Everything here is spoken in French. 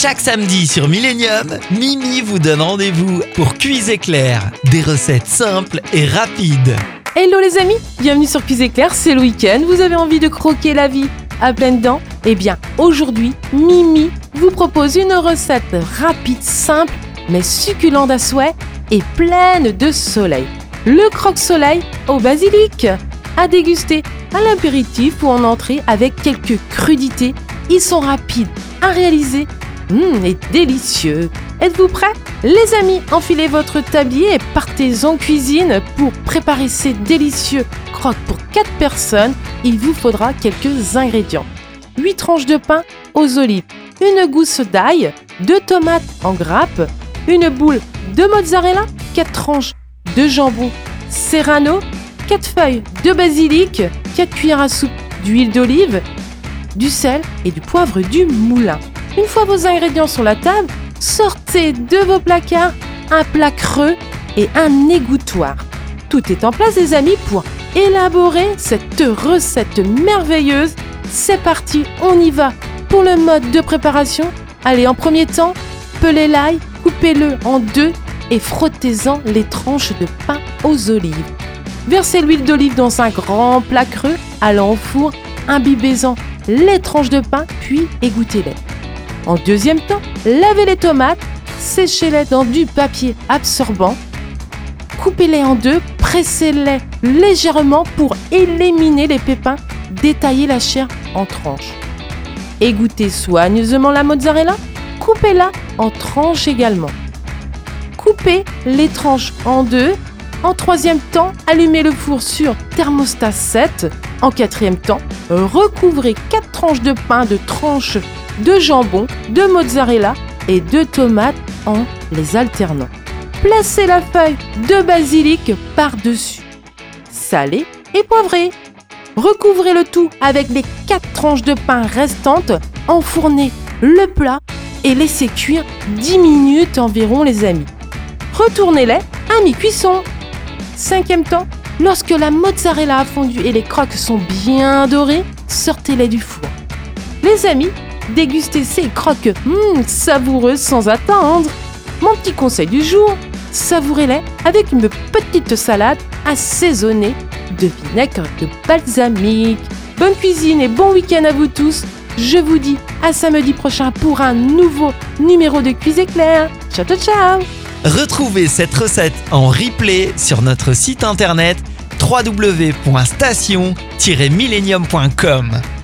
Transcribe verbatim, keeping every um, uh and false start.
Chaque samedi sur Millennium, Mimi vous donne rendez-vous pour Cuise Éclair. Des recettes simples et rapides. Hello les amis, bienvenue sur Cuise Éclair, c'est le week-end. Vous avez envie de croquer la vie à pleines dents? Eh bien, aujourd'hui, Mimi vous propose une recette rapide, simple, mais succulente à souhait et pleine de soleil. Le croque-soleil au basilic, à déguster à l'apéritif ou en entrée avec quelques crudités. Ils sont rapides à réaliser mmh, et délicieux. Êtes-vous prêts? Les amis, enfilez votre tablier et partez en cuisine pour préparer ces délicieux croques pour quatre personnes. Il vous faudra quelques ingrédients. huit tranches de pain aux olives, une gousse d'ail, deux tomates en grappe, une boule de mozzarella, quatre tranches de jambon serrano, quatre feuilles de basilic, quatre cuillères à soupe d'huile d'olive, du sel et du poivre du moulin. Une fois vos ingrédients sur la table, sortez de vos placards un plat creux et un égouttoir. Tout est en place les amis pour élaborer cette recette merveilleuse. C'est parti, on y va. Pour le mode de préparation, allez en premier temps, pelez l'ail, coupez-le en deux et frottez-en les tranches de pain aux olives. Versez l'huile d'olive dans un grand plat creux, allant au four, imbibez-en les tranches de pain, puis égouttez-les. En deuxième temps, lavez les tomates, séchez-les dans du papier absorbant, coupez-les en deux, pressez-les légèrement pour éliminer les pépins, détaillez la chair en tranches. Égouttez soigneusement la mozzarella, coupez-la en tranches également. Coupez les tranches en deux. En troisième temps, allumez le four sur thermostat sept. En quatrième temps, recouvrez quatre tranches de pain de tranches de jambon, de mozzarella et de tomates en les alternant. Placez la feuille de basilic par-dessus. Salez et poivrez. Recouvrez le tout avec les quatre tranches de pain restantes. Enfournez le plat et laissez cuire dix minutes environ les amis. Retournez-les à mi-cuisson. Cinquième temps, lorsque la mozzarella a fondu et les croques sont bien dorées, sortez-les du four. Les amis, dégustez ces croques mmh, savoureuses sans attendre. Mon petit conseil du jour, savourez-les avec une petite salade assaisonnée de vinaigre de balsamique. Bonne cuisine et bon week-end à vous tous. Je vous dis à samedi prochain pour un nouveau numéro de Cuise Éclair. Ciao, ciao, ciao! Retrouvez cette recette en replay sur notre site internet w w w point station tiret millennium point com.